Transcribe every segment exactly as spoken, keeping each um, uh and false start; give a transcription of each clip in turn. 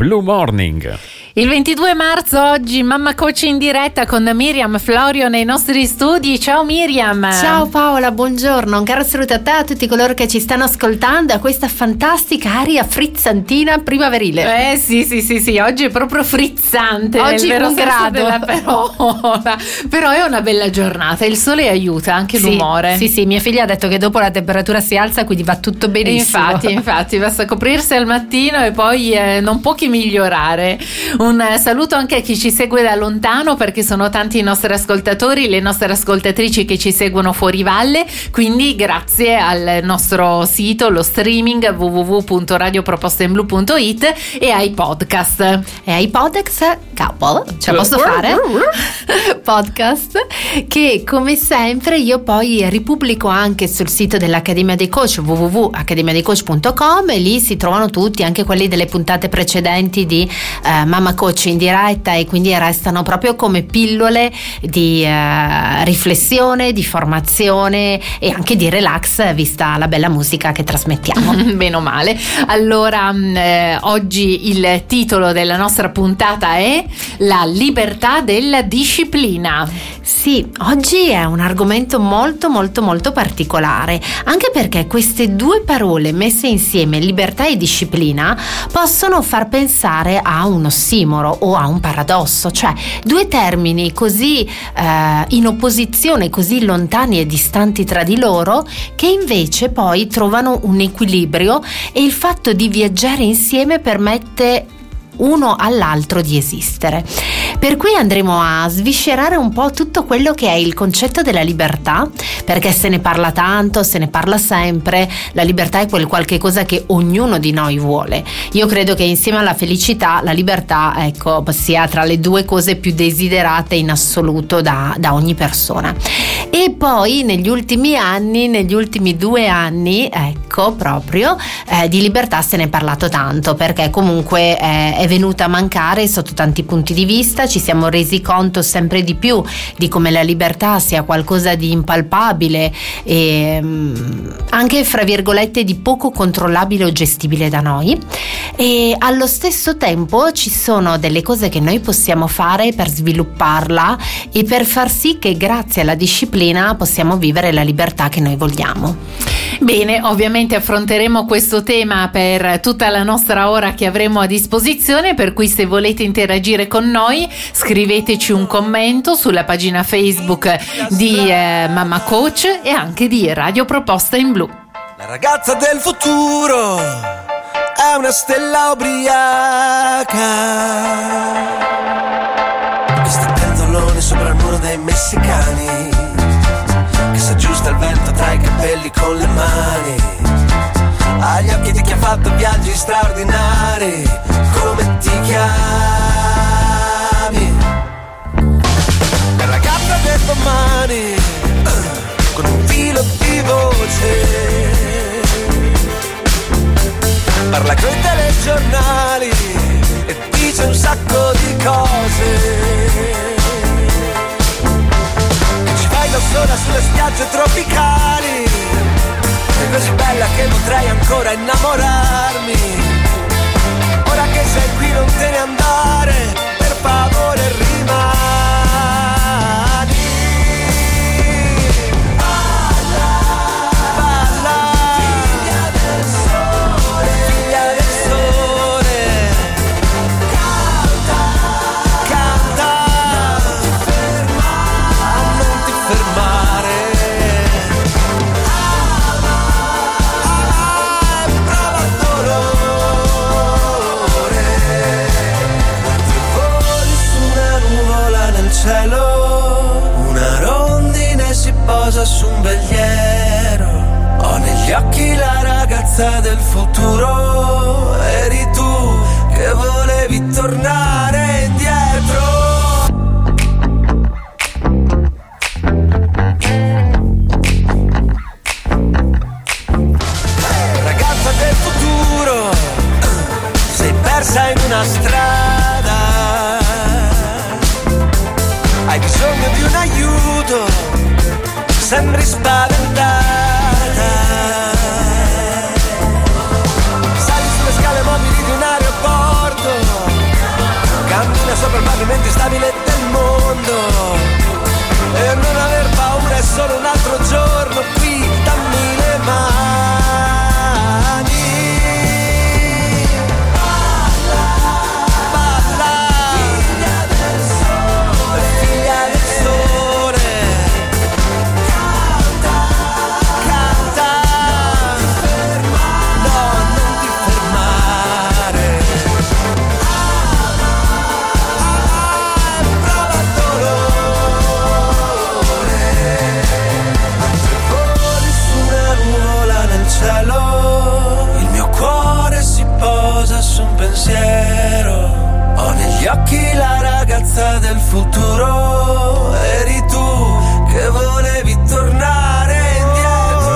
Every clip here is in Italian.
Blue Morning. Il ventidue marzo oggi Mamma Coach in diretta con Miriam Florio nei nostri studi. Ciao Miriam. Ciao Paola, buongiorno. Un caro saluto a te, a tutti coloro che ci stanno ascoltando a questa fantastica aria frizzantina primaverile. Eh sì sì sì sì, oggi è proprio frizzante. Oggi nel vero un senso grado della parola. Però è una bella giornata, il sole aiuta anche sì, l'umore. Sì sì, mia figlia ha detto che dopo la temperatura si alza, quindi va tutto benissimo. Infatti, infatti, basta coprirsi al mattino e poi eh, non può che migliorare. Un saluto anche a chi ci segue da lontano, perché sono tanti i nostri ascoltatori, le nostre ascoltatrici che ci seguono fuori valle, quindi grazie al nostro sito, lo streaming w w w punto radio proposta in blu punto it e ai podcast. E ai podcast, couple, ce la posso fare? Podcast che come sempre io poi ripubblico anche sul sito dell'Accademia dei Coach w w w punto accademia dei coach punto com, e lì si trovano tutti, anche quelli delle puntate precedenti di uh, Mamma Coach in diretta, e quindi restano proprio come pillole di uh, riflessione, di formazione e anche di relax, vista la bella musica che trasmettiamo. Meno male. Allora eh, oggi il titolo della nostra puntata è La libertà della disciplina. Sì, oggi è un argomento molto molto molto particolare, anche perché queste due parole messe insieme, libertà e disciplina, possono far pensare a un ossimoro o a un paradosso, cioè due termini così eh, in opposizione, così lontani e distanti tra di loro, che invece poi trovano un equilibrio, e il fatto di viaggiare insieme permette uno all'altro di esistere. Per cui andremo a sviscerare un po' tutto quello che è il concetto della libertà, perché se ne parla tanto, se ne parla sempre. La libertà è quel qualche cosa che ognuno di noi vuole. Io credo che insieme alla felicità la libertà, ecco, sia tra le due cose più desiderate in assoluto da, da ogni persona. E poi negli ultimi anni, negli ultimi due anni, ecco, proprio eh, di libertà se ne è parlato tanto, perché comunque eh, è venuta a mancare sotto tanti punti di vista. Ci siamo resi conto sempre di più di come la libertà sia qualcosa di impalpabile e um, anche fra virgolette di poco controllabile o gestibile da noi, e allo stesso tempo ci sono delle cose che noi possiamo fare per svilupparla e per far sì che grazie alla disciplina possiamo vivere la libertà che noi vogliamo. Bene, ovviamente affronteremo questo tema per tutta la nostra ora che avremo a disposizione, per cui se volete interagire con noi scriveteci un commento sulla pagina Facebook di eh, Mamma Coach e anche di Radio Proposta in Blu. La ragazza del futuro è una stella ubriaca che sta pentolone sopra il muro dei messicani, che si aggiusta il vento tra i capelli con le mani, ha gli occhi di chi ha fatto viaggi straordinari. Come ti chiami? La ragazza del domani, con un filo di voce, parla coi telegiornali e dice un sacco di cose. Ci vai da sola sulle spiagge tropicali, è così bella che potrei ancora innamorarmi. Ora che sei qui non te ne andare, per favore rimani. Balla, balla, figlia del sole, figlia del sole. Canta, canta, non ti fermare, non ti fermare. Ama, ama e prova dolore. Voli su una nuvola nel cielo, una rondine si posa su un veliero. Ho negli occhi la ragazza del futuro, eri tu che volevi tornare indietro. Ragazza del futuro, sei persa in una strada, hai bisogno di un aiuto, sembri spaventata. Sali sulle scale mobili di un aeroporto, futuro, eri tu che volevi tornare indietro.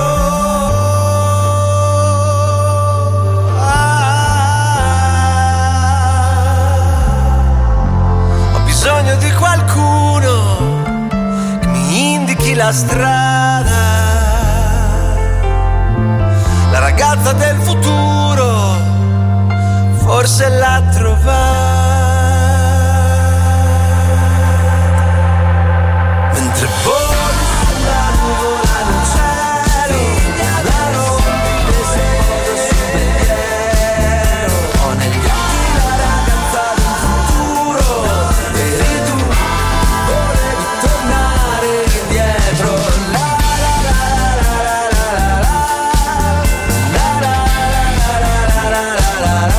Ah, ho bisogno di qualcuno che mi indichi la strada, la ragazza del futuro forse l'ha trovata. Mentre voli sulla nuvola nel cielo, la rondine si posa sul pensiero. Ho negli occhi la ragazza del futuro, eri tu, volevi tornare indietro. La la la la la la la la la la la la la.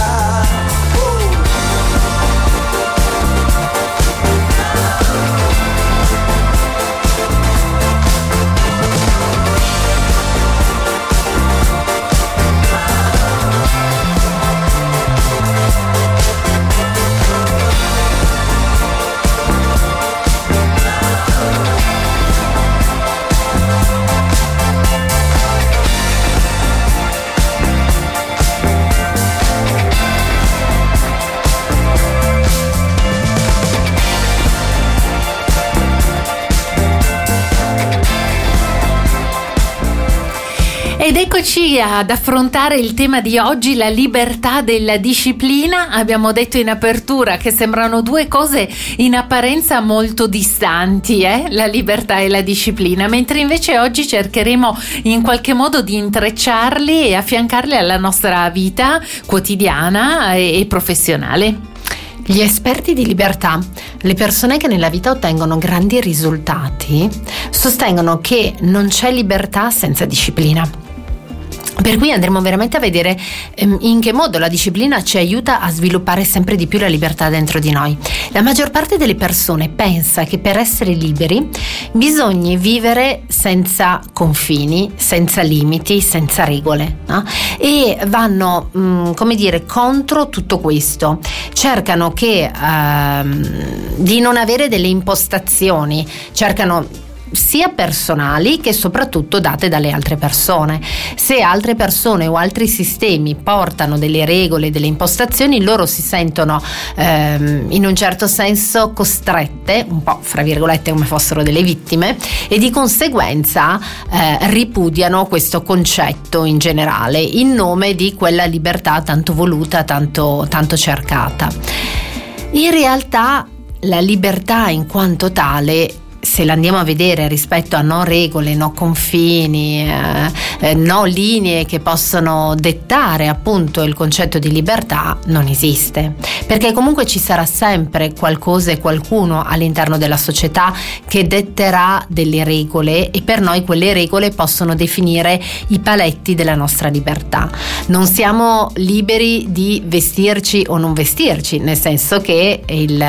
Ed eccoci ad affrontare il tema di oggi, la libertà della disciplina. Abbiamo detto in apertura che sembrano due cose in apparenza molto distanti, eh? La libertà e la disciplina, mentre invece oggi cercheremo in qualche modo di intrecciarli e affiancarli alla nostra vita quotidiana e, e professionale. Gli esperti di libertà, le persone che nella vita ottengono grandi risultati, sostengono che non c'è libertà senza disciplina. Per cui andremo veramente a vedere ehm, in che modo la disciplina ci aiuta a sviluppare sempre di più la libertà dentro di noi. La maggior parte delle persone pensa che per essere liberi bisogna vivere senza confini, senza limiti, senza regole, no? E vanno, mh, come dire, contro tutto questo. Cercano che ehm, di non avere delle impostazioni, cercano sia personali che soprattutto date dalle altre persone. Se altre persone o altri sistemi portano delle regole, delle impostazioni, loro si sentono ehm, in un certo senso costrette, un po' fra virgolette come fossero delle vittime, e di conseguenza eh, ripudiano questo concetto in generale in nome di quella libertà tanto voluta, tanto, tanto cercata. In realtà la libertà in quanto tale, se la andiamo a vedere rispetto a no regole, no confini, eh, eh, no linee che possono dettare appunto il concetto di libertà, non esiste, perché comunque ci sarà sempre qualcosa e qualcuno all'interno della società che detterà delle regole, e per noi quelle regole possono definire i paletti della nostra libertà. Non siamo liberi di vestirci o non vestirci, nel senso che il,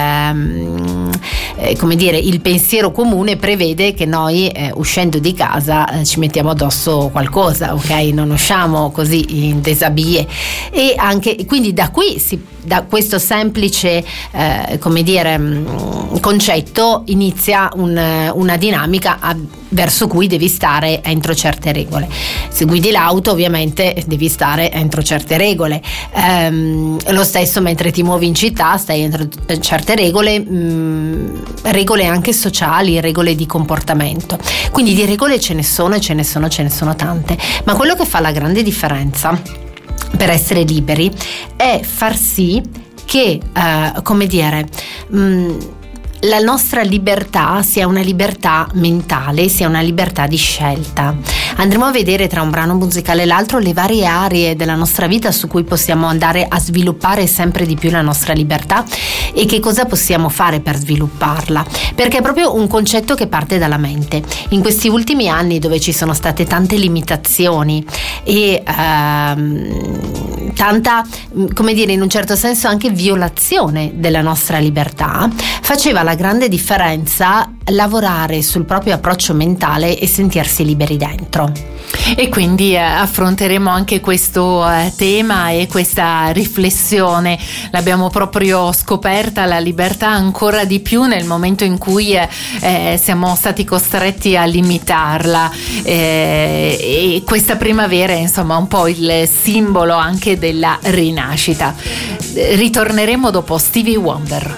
eh, come dire, il pensiero comune prevede che noi eh, uscendo di casa eh, ci mettiamo addosso qualcosa, ok? Non usciamo così in déshabillé, e anche quindi da qui si, da questo semplice eh, come dire mh, concetto inizia un, una dinamica a, verso cui devi stare entro certe regole. Se guidi l'auto ovviamente devi stare entro certe regole, ehm, lo stesso mentre ti muovi in città stai entro certe regole, mh, regole anche sociali, regole di comportamento. Quindi di regole ce ne sono e ce ne sono ce ne sono tante, ma quello che fa la grande differenza per essere liberi è far sì che eh, come dire mh, la nostra libertà sia una libertà mentale, sia una libertà di scelta. Andremo a vedere tra un brano musicale e l'altro le varie aree della nostra vita su cui possiamo andare a sviluppare sempre di più la nostra libertà e che cosa possiamo fare per svilupparla, perché è proprio un concetto che parte dalla mente. In questi ultimi anni, dove ci sono state tante limitazioni e ehm, tanta, come dire, in un certo senso anche violazione della nostra libertà, faceva la grande differenza lavorare sul proprio approccio mentale e sentirsi liberi dentro. E quindi eh, affronteremo anche questo eh, tema e questa riflessione. L'abbiamo proprio scoperta la libertà ancora di più nel momento in cui eh, eh, siamo stati costretti a limitarla, eh, e questa primavera è insomma un po' il simbolo anche della rinascita. Ritorneremo dopo Stevie Wonder.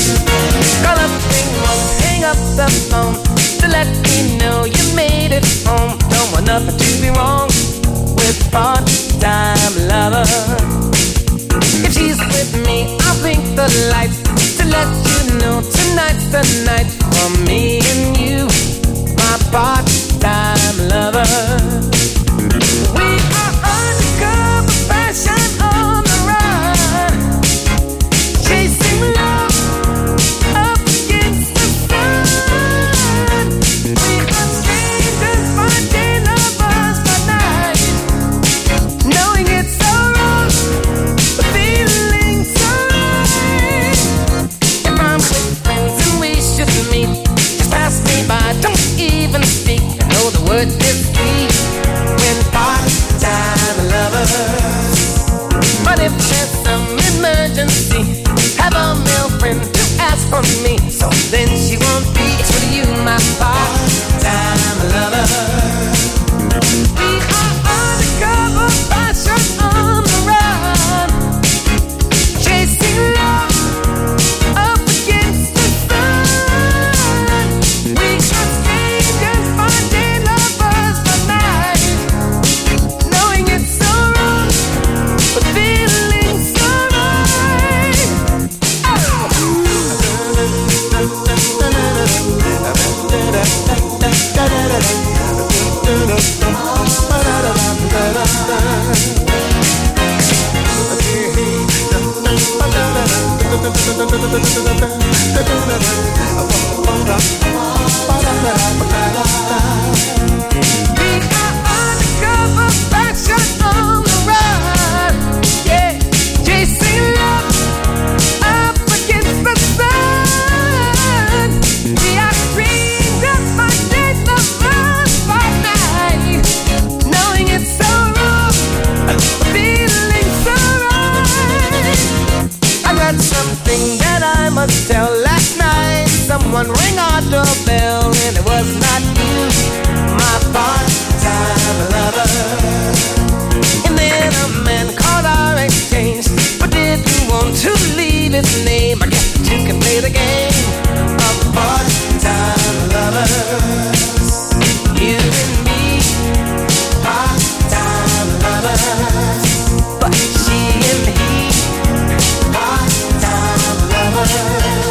To let me know you made it home. Don't want nothing to be wrong with part-time lover. If she's with me, I'll blink the lights to let you know tonight's the night for me and you, my part-time lover. We are undercover fashion on the run, chasing love up against the sun. We are strangers by day, lovers by night, knowing it's so wrong, but feeling so right. If I'm with friends and we should meet, just pass me by, don't even speak. I know the word is sweet when part-time lovers. But if there's some emergency, have a male friend to ask for me, so then she won't be with you, my part-time lover. We are undercover fashion on the run, chasing love up against the sun. We are strangers by day, lovers by night, knowing it's so wrong, but feeling so right. We are undercover fashion on the run, yeah, chasing love up against the sun. We are strangers by day, lovers by night, knowing it's so wrong, feeling so right. I got something that I must tell. Last night someone rang our doorbell and it was not you, my part-time lover. And then a man called our exchange, but didn't want to leave his name. I guess you can play the game of part-time lovers. You and me, part-time lovers. But she and he, part-time lovers.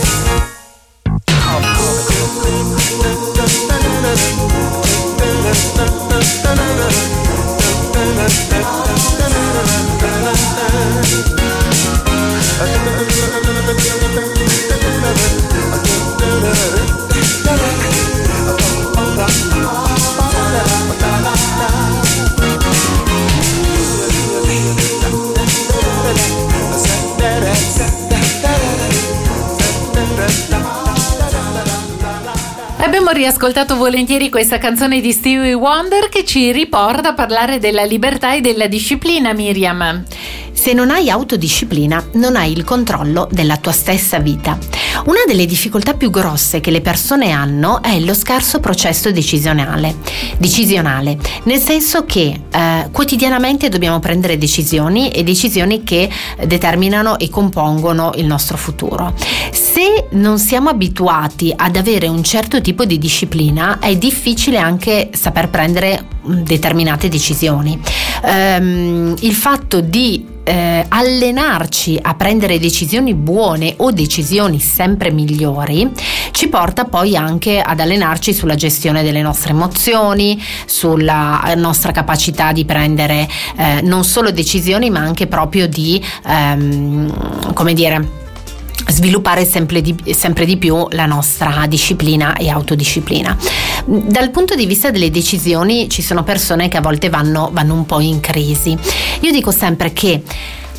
Abbiamo riascoltato volentieri questa canzone di Stevie Wonder che ci riporta a parlare della libertà e della disciplina, Miriam. Se non hai autodisciplina, non hai il controllo della tua stessa vita. Una delle difficoltà più grosse che le persone hanno è lo scarso processo decisionale, decisionale nel senso che eh, quotidianamente dobbiamo prendere decisioni e decisioni che determinano e compongono il nostro futuro. Se non siamo abituati ad avere un certo tipo di disciplina, è difficile anche saper prendere determinate decisioni. Um, il fatto di Eh, allenarci a prendere decisioni buone o decisioni sempre migliori ci porta poi anche ad allenarci sulla gestione delle nostre emozioni, sulla nostra capacità di prendere eh, non solo decisioni ma anche proprio di ehm, come dire sviluppare sempre di, sempre di più la nostra disciplina e autodisciplina. Dal punto di vista delle decisioni ci sono persone che a volte vanno, vanno un po' in crisi. Io dico sempre che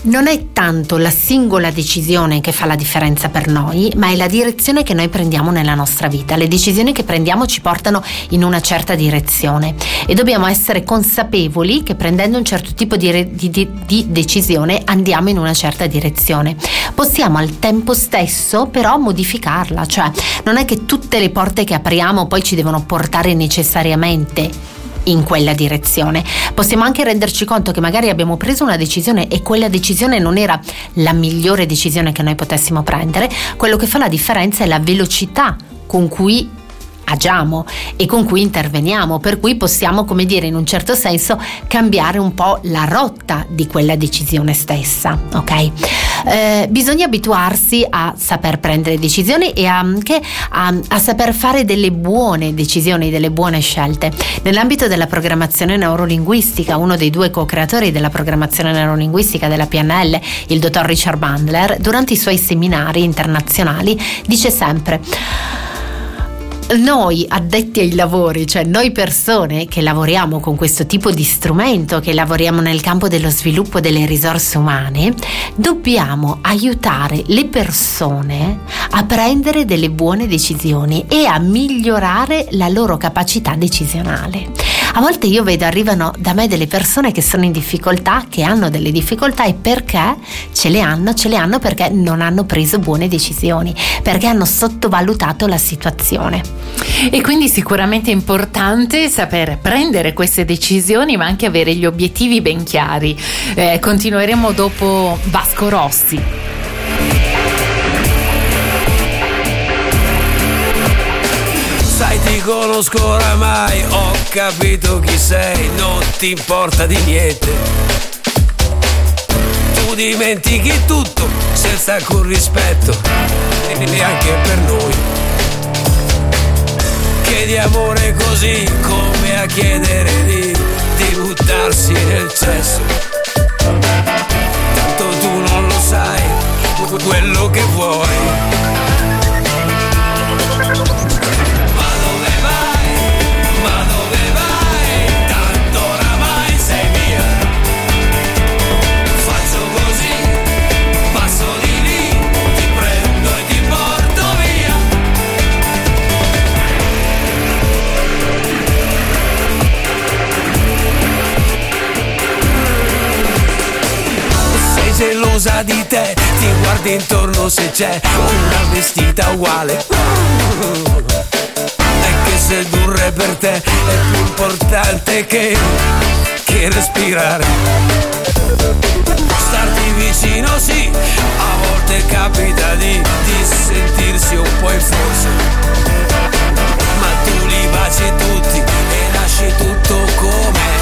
Non è tanto la singola decisione che fa la differenza per noi, ma è la direzione che noi prendiamo nella nostra vita. Le decisioni che prendiamo ci portano in una certa direzione e dobbiamo essere consapevoli che prendendo un certo tipo di, di, di, di decisione andiamo in una certa direzione. Possiamo al tempo stesso però modificarla, cioè non è che tutte le porte che apriamo poi ci devono portare necessariamente in quella direzione. Possiamo anche renderci conto che magari abbiamo preso una decisione e quella decisione non era la migliore decisione che noi potessimo prendere. Quello che fa la differenza è la velocità con cui agiamo e con cui interveniamo, per cui possiamo, come dire, in un certo senso cambiare un po' la rotta di quella decisione stessa, ok? Eh, bisogna abituarsi a saper prendere decisioni e anche a, a saper fare delle buone decisioni, delle buone scelte. Nell'ambito della programmazione neurolinguistica, uno dei due co-creatori della programmazione neurolinguistica della P N L, il dottor Richard Bandler, durante i suoi seminari internazionali dice sempre: noi addetti ai lavori, cioè noi persone che lavoriamo con questo tipo di strumento, che lavoriamo nel campo dello sviluppo delle risorse umane, dobbiamo aiutare le persone a prendere delle buone decisioni e a migliorare la loro capacità decisionale. A volte io vedo, arrivano da me delle persone che sono in difficoltà, che hanno delle difficoltà, e perché ce le hanno? Ce le hanno perché non hanno preso buone decisioni, perché hanno sottovalutato la situazione. E quindi sicuramente è importante saper prendere queste decisioni, ma anche avere gli obiettivi ben chiari. Eh, continueremo dopo Vasco Rossi. Sai, ti conosco oramai, ho capito chi sei, non ti importa di niente. Tu dimentichi tutto senza alcun rispetto, neanche per noi. Chiedi amore così come a chiedere di, di buttarsi nel cesso. Tanto tu non lo sai quello che vuoi. Gelosa di te, ti guardi intorno se c'è una vestita uguale. È che sedurre per te è più importante che, che respirare. Starti vicino sì, a volte capita di, di sentirsi un po' in forse, ma tu li baci tutti e lasci tutto com'è.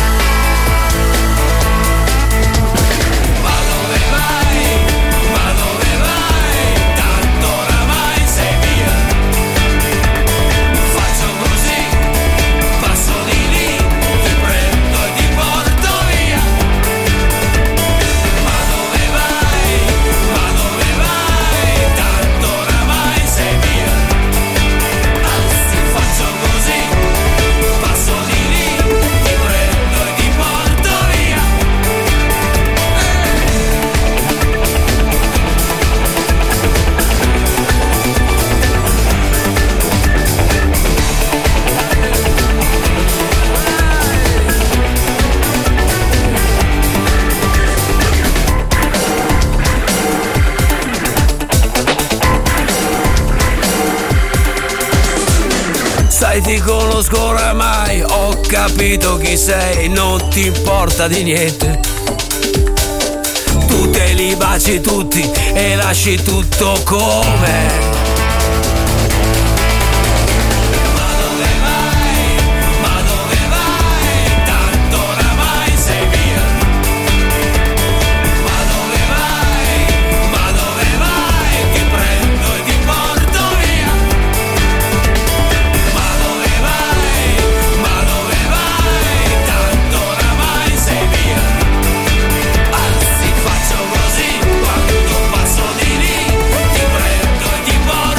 Ti conosco oramai, ho capito chi sei, non ti importa di niente. Tu te li baci tutti e lasci tutto com'è. Passo di lì, ti prendo e ti porto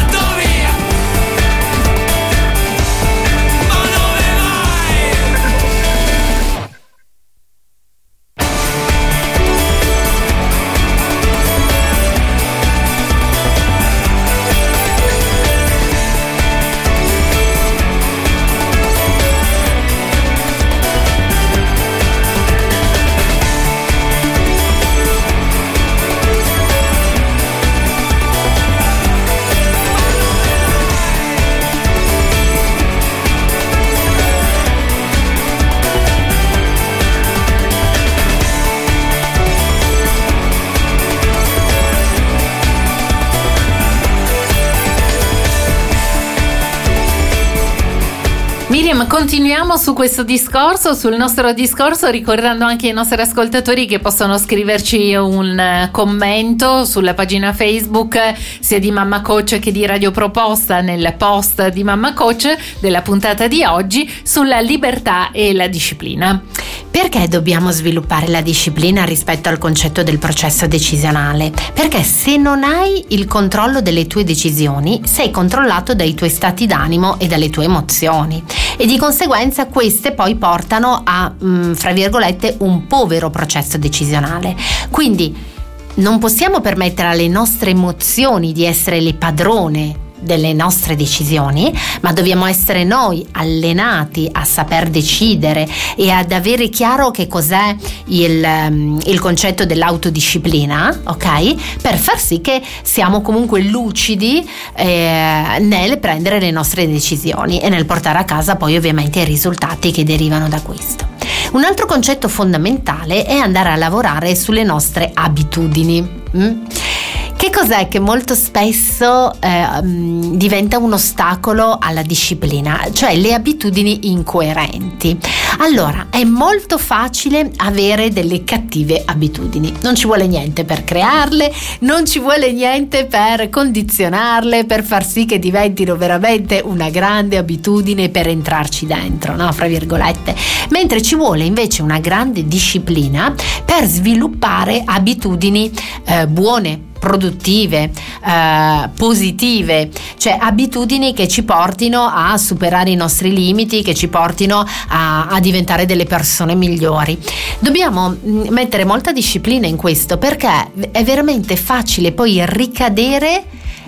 William, continuiamo su questo discorso, sul nostro discorso, ricordando anche ai nostri ascoltatori che possono scriverci un commento sulla pagina Facebook sia di Mamma Coach che di Radio Proposta nel post di Mamma Coach della puntata di oggi sulla libertà e la disciplina. Perché dobbiamo sviluppare la disciplina rispetto al concetto del processo decisionale? Perché se non hai il controllo delle tue decisioni, sei controllato dai tuoi stati d'animo e dalle tue emozioni, e di conseguenza queste poi portano a, mh, fra virgolette, un povero processo decisionale. Quindi non possiamo permettere alle nostre emozioni di essere le padrone delle nostre decisioni, ma dobbiamo essere noi allenati a saper decidere e ad avere chiaro che cos'è il, il concetto dell'autodisciplina, ok? Per far sì che siamo comunque lucidi eh, nel prendere le nostre decisioni e nel portare a casa poi ovviamente i risultati che derivano da questo. Un altro concetto fondamentale è andare a lavorare sulle nostre abitudini. Mm? Che cos'è che molto spesso eh, diventa un ostacolo alla disciplina? Cioè le abitudini incoerenti. Allora, è molto facile avere delle cattive abitudini. Non ci vuole niente per crearle, non ci vuole niente per condizionarle, per far sì che diventino veramente una grande abitudine per entrarci dentro, no? Fra virgolette. Mentre ci vuole invece una grande disciplina per sviluppare abitudini eh, buone, produttive, eh, positive, cioè abitudini che ci portino a superare i nostri limiti, che ci portino a, a diventare delle persone migliori. Dobbiamo mettere molta disciplina in questo, perché è veramente facile poi ricadere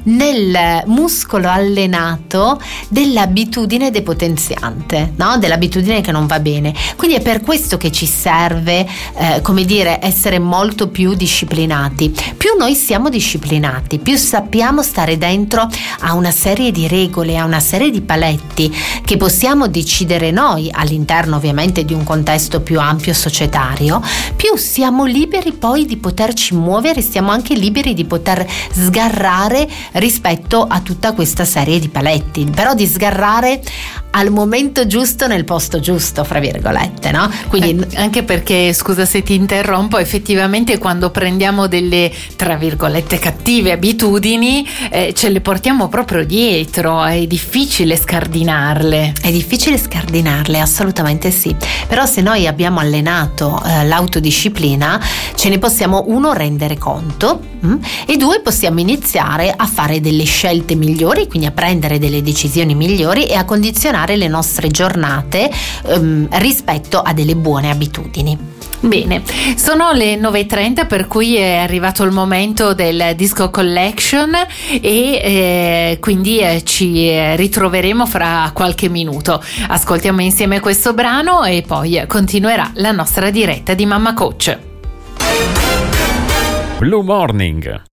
nel muscolo allenato dell'abitudine depotenziante, no? Dell'abitudine che non va bene. Quindi è per questo che ci serve, eh, come dire, essere molto più disciplinati. Più noi siamo disciplinati, più sappiamo stare dentro a una serie di regole, a una serie di paletti che possiamo decidere noi all'interno ovviamente di un contesto più ampio societario, più siamo liberi poi di poterci muovere, siamo anche liberi di poter sgarrare rispetto a tutta questa serie di paletti, però di sgarrare al momento giusto nel posto giusto, fra virgolette, no? Quindi eh, anche perché, scusa se ti interrompo, effettivamente quando prendiamo delle, tra virgolette, cattive abitudini eh, ce le portiamo proprio dietro, è difficile scardinarle. È difficile scardinarle, assolutamente sì. Però se noi abbiamo allenato eh, l'autodisciplina, ce ne possiamo, uno, rendere conto mh? e due, possiamo iniziare a fare delle scelte migliori, quindi a prendere delle decisioni migliori e a condizionare le nostre giornate ehm, rispetto a delle buone abitudini. Bene, sono le nove e trenta, per cui è arrivato il momento del Disco Collection e eh, quindi eh, ci ritroveremo fra qualche minuto. Ascoltiamo insieme questo brano e poi continuerà la nostra diretta di Mamma Coach. Blue Morning.